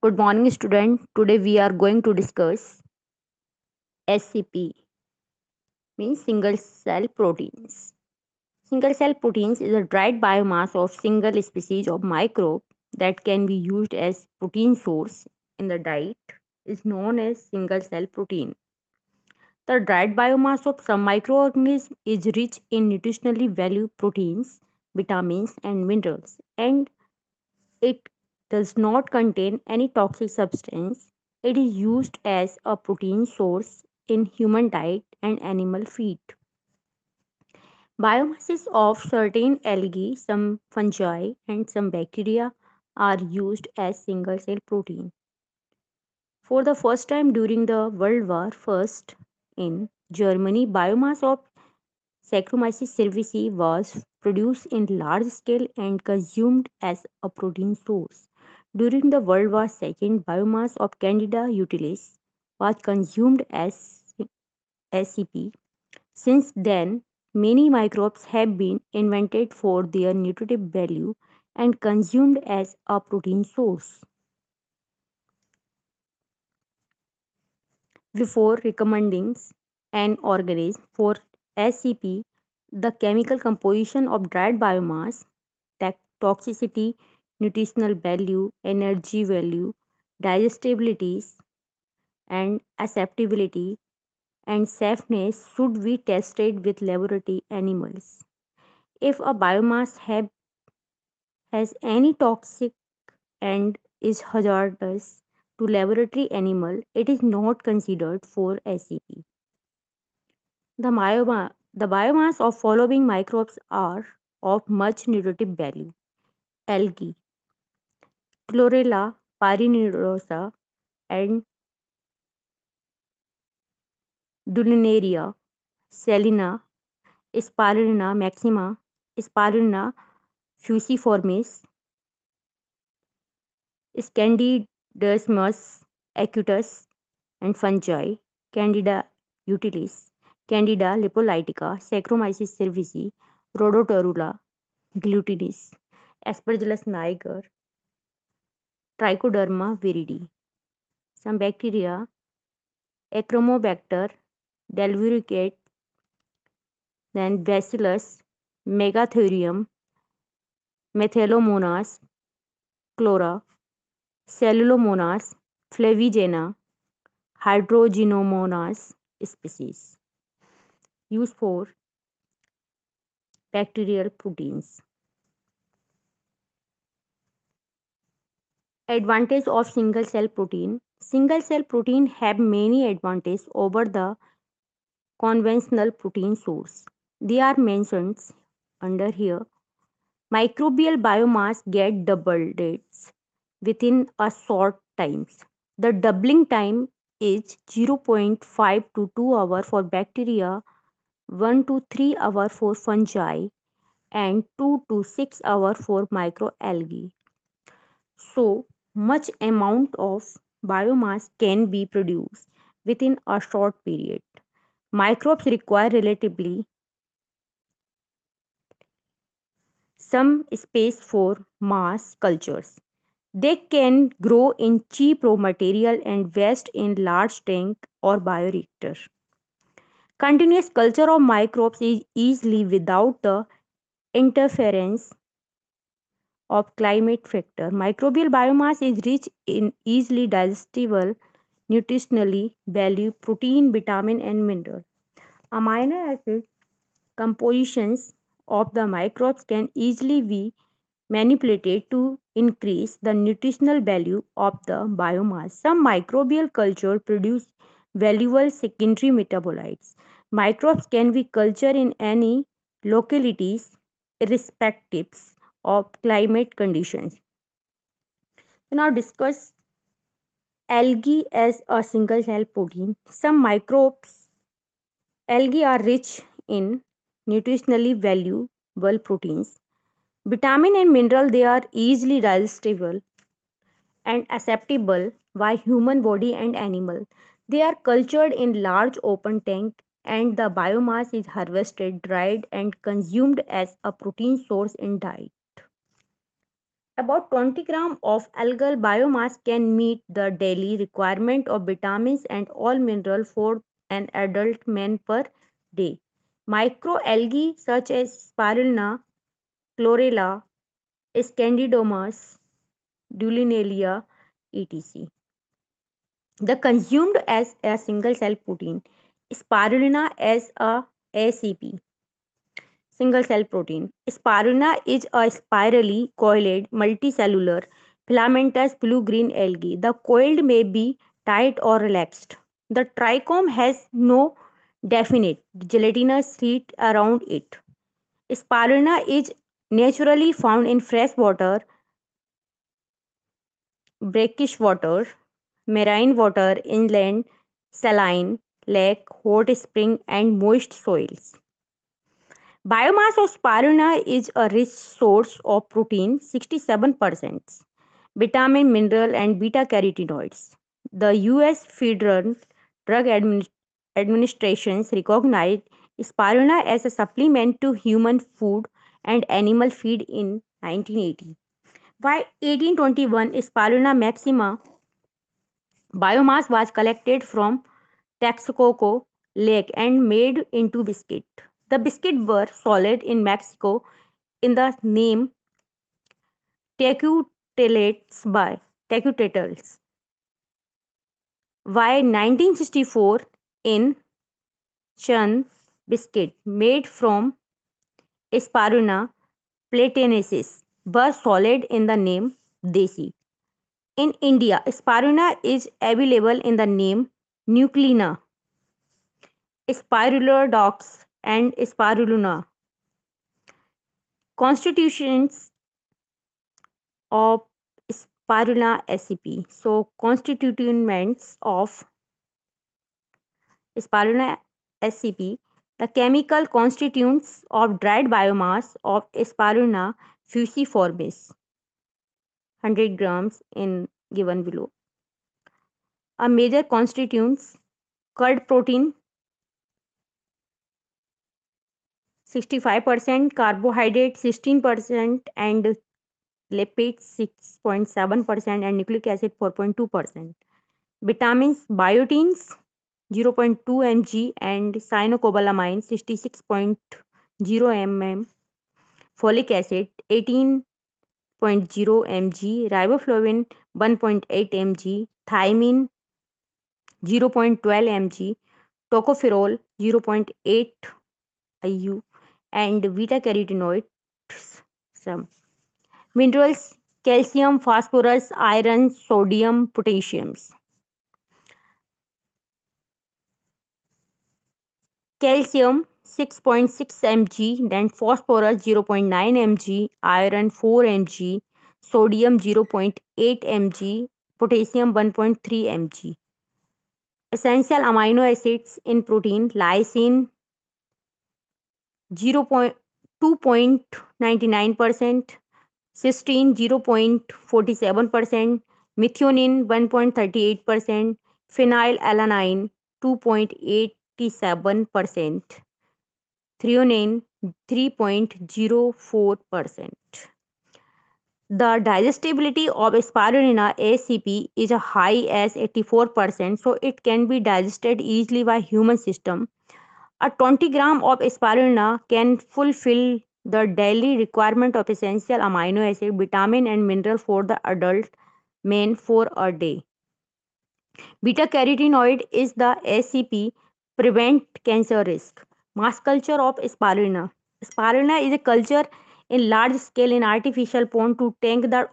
Good morning, student. Today we are going to discuss SCP, means single cell proteins. Single cell proteins is a dried biomass of single species of microbe that can be used as protein source in the diet is known as single cell protein. The dried biomass of some microorganisms is rich in nutritionally valuable proteins, vitamins and minerals, and it does not contain any toxic substance. It is used as a protein source in human diet and animal feed. Biomasses of certain algae, some fungi, and some bacteria are used as single cell protein. For the first time during the World War I in Germany, biomass of Saccharomyces cerevisiae was produced in large scale and consumed as a protein source. During the World War II, biomass of Candida utilis was consumed as SCP. Since then, many microbes have been invented for their nutritive value and consumed as a protein source. Before recommending an organism for SCP, the chemical composition of dried biomass, toxicity, nutritional value, energy value, digestibility, and acceptability and safeness should be tested with laboratory animals. If a biomass has any toxic and is hazardous to laboratory animal, it is not considered for SCP. The biomass of following microbes are of much nutritive value. Algae, Chlorella pyrenosa and Dulinaria, Selina, Spirulina maxima, Spirulina fusiformis, Scandidesmus acutus, and fungi, Candida utilis, Candida lipolytica, Saccharomyces cerevisiae, Rhodotorula glutinis, Aspergillus niger, Trichoderma viridi. Some bacteria, Acromobacter delviricate, then Bacillus megatherium, Methelomonas chlora, Cellulomonas flavigena, Hydrogenomonas species. Used for bacterial proteins. Advantage of single cell protein. Single cell protein have many advantages over the conventional protein source. They are mentioned under here. Microbial biomass get doubled within a short times. The doubling time is zero point 0.5 to 2 hours for bacteria, 1 to 3 hours for fungi, and 2 to 6 hours for microalgae. So much amount of biomass can be produced within a short period. Microbes require relatively some space for mass cultures. They can grow in cheap raw material and waste in large tank or bioreactor. Continuous culture of microbes is easily without the interference of climate factor. Microbial biomass is rich in easily digestible, nutritionally valued protein, vitamin, and mineral. Amino acid compositions of the microbes can easily be manipulated to increase the nutritional value of the biomass. Some microbial culture produce valuable secondary metabolites. Microbes can be cultured in any localities irrespective of climate conditions. So now discuss algae as a single cell protein. Some microbes algae are rich in nutritionally valuable proteins. Vitamin and mineral they are easily digestible and acceptable by human body and animal. They are cultured in large open tank and the biomass is harvested, dried and consumed as a protein source in diet. About 20 grams of algal biomass can meet the daily requirement of vitamins and all minerals for an adult man per day. Microalgae such as spirulina, chlorella, Scandidomas, Dulinalia, etc. The consumed as a single cell protein. Spirulina as a ACP, single cell protein. Spirulina is a spirally coiled multicellular filamentous blue-green algae. The coiled may be tight or relaxed. The trichome has no definite gelatinous sheet around it. Spirulina is naturally found in fresh water, brackish water, marine water, inland, saline, lake, hot spring, and moist soils. Biomass of spirulina is a rich source of protein, 67%, vitamin, mineral, and beta carotenoids. The US Federal Drug Administration recognized spirulina as a supplement to human food and animal feed in 1980. By 1821, Spirulina maxima biomass was collected from Texcoco Lake and made into biscuit. The biscuits were sold in Mexico in the name Tecutetels. By 1964, in Chun biscuit made from Spirulina platensis were sold in the name Desi. In India, spirulina is available in the name Nucleina, Spirulodox, and Spirulina. Constitutions of Spirulina SCP. So, constituents of Spirulina SCP, the chemical constituents of dried biomass of Spirulina fusiformis, 100 grams in given below. A major constituents curd protein 65%, carbohydrate 16%, and lipids 6.7%, and nucleic acid 4.2%. Vitamins, biotins 0.2 mg, and cyanocobalamin 66.0 mm, folic acid 18.0 mg, riboflavin 1.8 mg, thiamine 0.12 mg, tocopherol 0.8 IU, and beta carotenoids some. Minerals calcium, phosphorus, iron, sodium, potassium. Calcium 6.6 mg, then phosphorus 0.9 mg, iron 4 mg, sodium 0.8 mg, potassium 1.3 mg. Essential amino acids in protein lysine 2.99%, cysteine 0.47%, methionine 1.38%, phenylalanine 2.87%, threonine 3.04%. The digestibility of spirulina ACP is a high as 84%, so it can be digested easily by human system. A 20 gram of spirulina can fulfill the daily requirement of essential amino acid, vitamin, and mineral for the adult man for a day. Beta carotenoid is the ACP prevent cancer risk. Mass culture of spirulina. Spirulina is a culture in large scale in artificial pond to tank the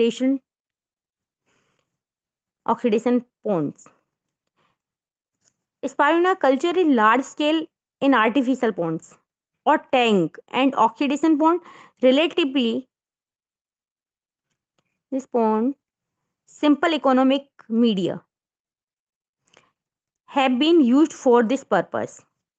oxidation ponds. Spirulina culture in large scale in artificial ponds or tank and oxidation pond relatively this pond simple economic media have been used for this purpose.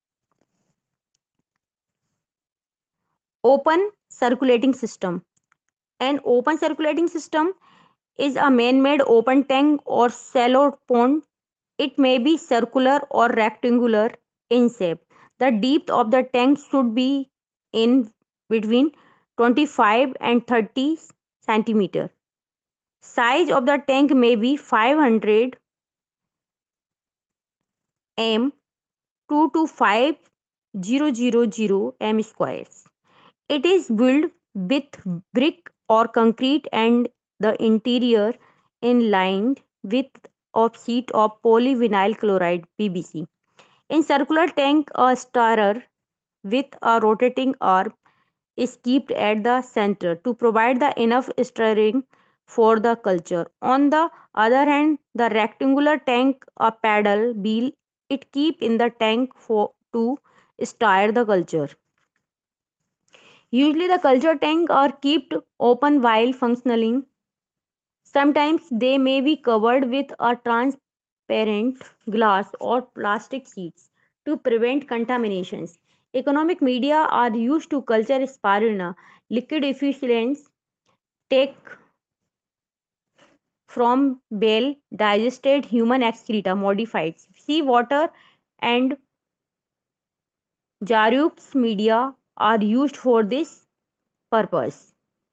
Open circulating system. An open circulating system is a man-made open tank or shallow pond. It may be circular or rectangular in shape. The depth of the tank should be in between 25 and 30 centimeter. Size of the tank may be 500 m 2 to 5000 m squares. It is built with brick or concrete and the interior inlined with a sheet of polyvinyl chloride PVC. In circular tank, a stirrer with a rotating arm is kept at the center to provide the enough stirring for the culture. On the other hand, the rectangular tank, a paddle wheel, it keep in the tank for to stir the culture. Usually the culture tank are kept open while functioning. Sometimes they may be covered with a transparent glass or plastic sheets to prevent contaminations. Economic media are used to culture spirulina, liquid effluents take from well digested human excreta modified seawater and Jarux media are used for this purpose.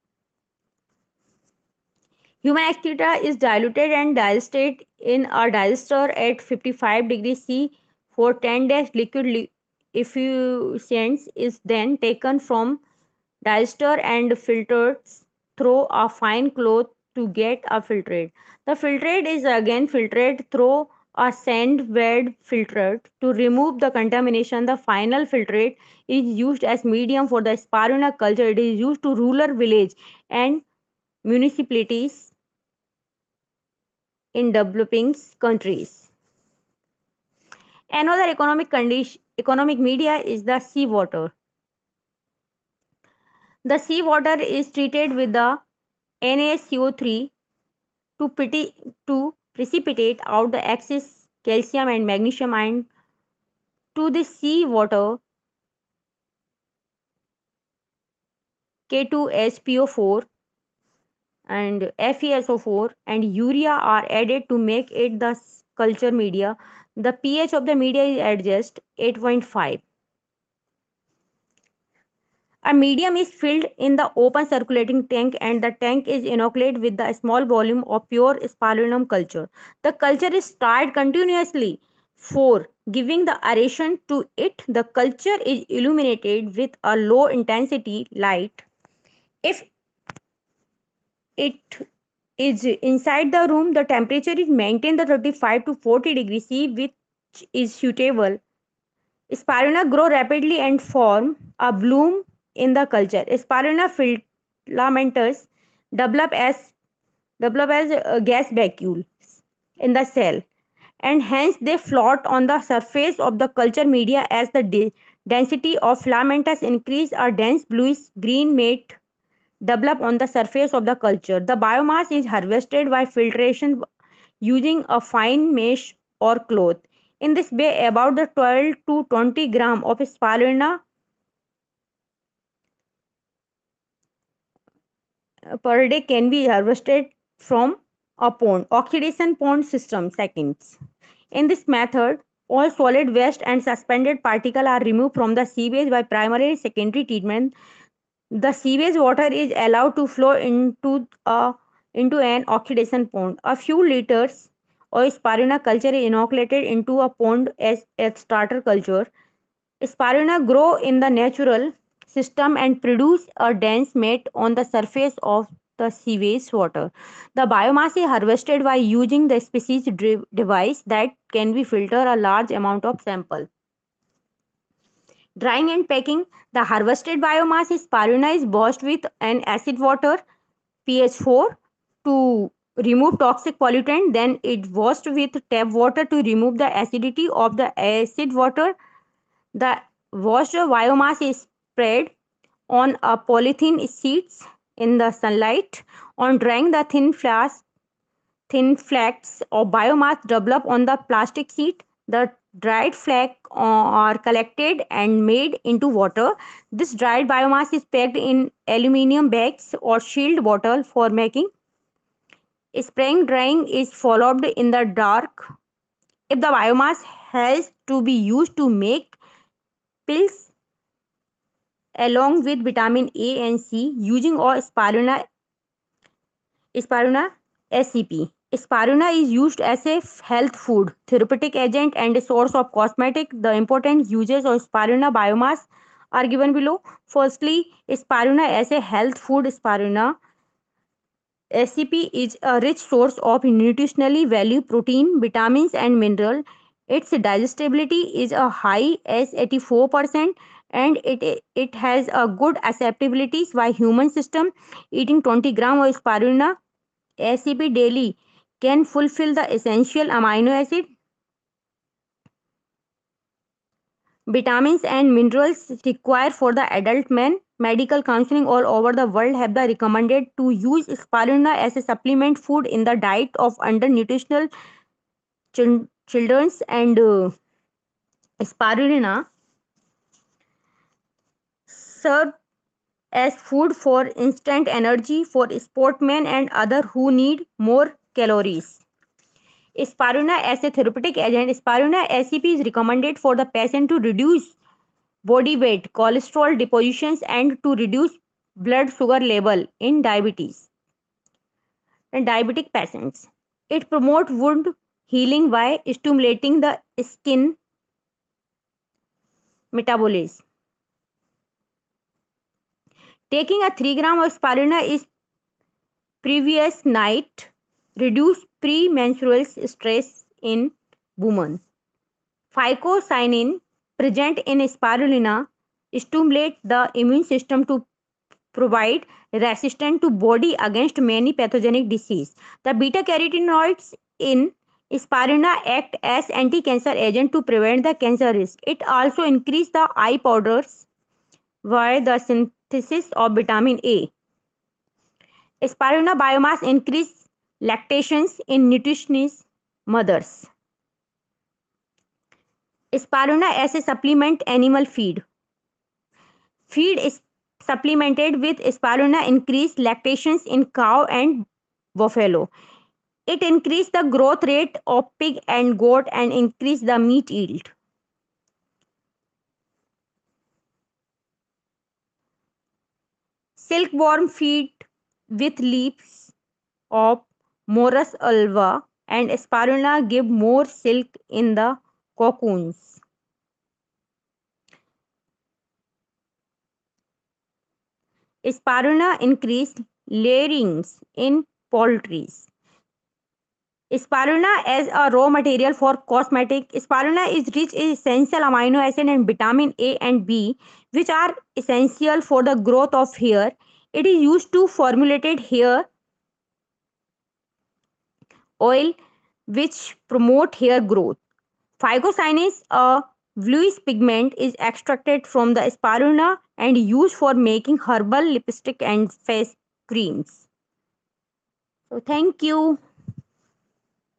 Human excreta is diluted and digested in a digester at 55 degrees C for 10 days. Liquid effusions is then taken from digester and filtered through a fine cloth to get a filtrate. The filtrate is again filtered through a sand bed filter to remove the contamination. The final filtrate is used as medium for the spirulina culture. It is used to rural village and municipalities in developing countries. Another economic media is the seawater. The seawater is treated with the NaCO3 to precipitate out the excess calcium and magnesium ion to the seawater. K2SPO4 and FeSO4 and urea are added to make it the culture media. The pH of the media is adjusted 8.5. A medium is filled in the open circulating tank and the tank is inoculated with the small volume of pure spirulina culture. The culture is stirred continuously for giving the aeration to it. The culture is illuminated with a low intensity light. If it is inside the room, the temperature is maintained at 35 to 40 degrees C, which is suitable. Spirulina grow rapidly and form a bloom in the culture. Spirulina filamentous develop as gas vacuoles in the cell, and hence they float on the surface of the culture media as the density of filamentous increase. A dense bluish green mat develop on the surface of the culture. The biomass is harvested by filtration using a fine mesh or cloth. In this way, about the 12 to 20 gram of spirulina per day can be harvested from a pond. Oxidation pond system seconds. In this method, all solid waste and suspended particles are removed from the sewage by primary and secondary treatment. The sewage water is allowed to flow into an oxidation pond. A few liters of spirulina culture is inoculated into a pond as a starter culture. Spirulina grow in the natural system and produce a dense mat on the surface of the sewage water. The biomass is harvested by using the species device that can be filter a large amount of sample. Drying and packing. The harvested biomass is spirulina is washed with an acid water pH 4 to remove toxic pollutant. Then it washed with tap water to remove the acidity of the acid water. The washed biomass is spread on a polythene sheets in the sunlight. On drying, the thin flakes of biomass develop on the plastic sheet. The dried flakes are collected and made into water. This dried biomass is packed in aluminium bags or sealed bottle for making. Spraying drying is followed in the dark. If the biomass has to be used to make pills along with vitamin A and C, using or spirulina Spirulina, SCP. Spirulina is used as a health food, therapeutic agent, and a source of cosmetic. The important uses of spirulina biomass are given below. Firstly, spirulina as a health food. Spirulina SCP is a rich source of nutritionally value protein, vitamins, and mineral. Its digestibility is a high as 84%, and it has a good acceptability by human system. Eating 20 gram of spirulina SCP daily can fulfill the essential amino acid, vitamins, and minerals required for the adult man. Medical counseling all over the world have the recommended to use spirulina as a supplement food in the diet of undernutritional children's, and spirulina served as food for instant energy for sportsmen and other who need more calories. Spirulina as a therapeutic agent, spirulina SCP is recommended for the patient to reduce body weight, cholesterol depositions, and to reduce blood sugar level in diabetes and diabetic patients. It promotes wound healing by stimulating the skin metabolism. Taking a 3 gram of spirulina is previous night reduce premenstrual stress in women. Phycocyanin present in spirulina stimulate the immune system to provide resistance to body against many pathogenic disease. The beta carotenoids in spirulina act as anti-cancer agent to prevent the cancer risk. It also increase the eye powders via the synthesis of vitamin A. Spirulina biomass increase lactations in nutritionist mothers. Spirulina as a supplement animal feed. Feed is supplemented with spirulina increase lactations in cow and buffalo. It increase the growth rate of pig and goat and increase the meat yield. Silkworm feed with leaves of Morus alba and spirulina give more silk in the cocoons. Spirulina increase layerings in poultry. Spirulina as a raw material for cosmetic. Spirulina is rich in essential amino acid and vitamin A and B, which are essential for the growth of hair. It is used to formulate hair oil, which promote hair growth. Phycocyanin, a bluish pigment, is extracted from the spirulina and used for making herbal lipstick and face creams. So thank you.